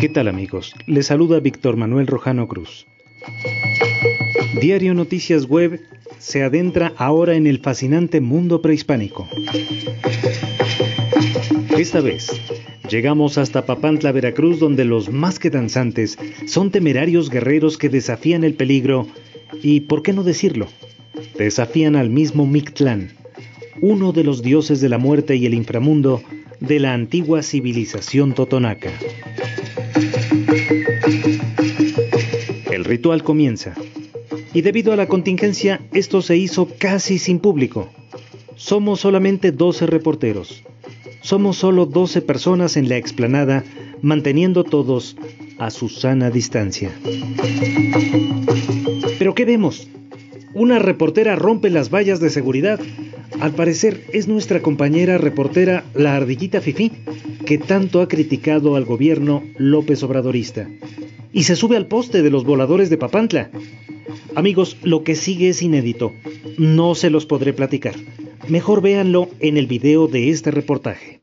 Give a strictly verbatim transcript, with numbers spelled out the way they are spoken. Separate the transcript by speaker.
Speaker 1: ¿Qué tal, amigos? Les saluda Víctor Manuel Rojano Cruz. Diario Noticias Web se adentra ahora en el fascinante mundo prehispánico. Esta vez llegamos hasta Papantla, Veracruz, donde los más que danzantes son temerarios guerreros que desafían el peligro y, ¿por qué no decirlo?, desafían al mismo Mictlán, uno de los dioses de la muerte y el inframundo de la antigua civilización totonaca. El ritual comienza, y debido a la contingencia, esto se hizo casi sin público. Somos solamente doce reporteros. Somos solo doce personas en la explanada, manteniendo todos a su sana distancia. ¿Pero qué vemos? Una reportera rompe las vallas de seguridad. Al parecer es nuestra compañera reportera, la ardillita Fifí, que tanto ha criticado al gobierno López Obradorista. Y se sube al poste de los voladores de Papantla. Amigos, lo que sigue es inédito. No se los podré platicar. Mejor véanlo en el video de este reportaje.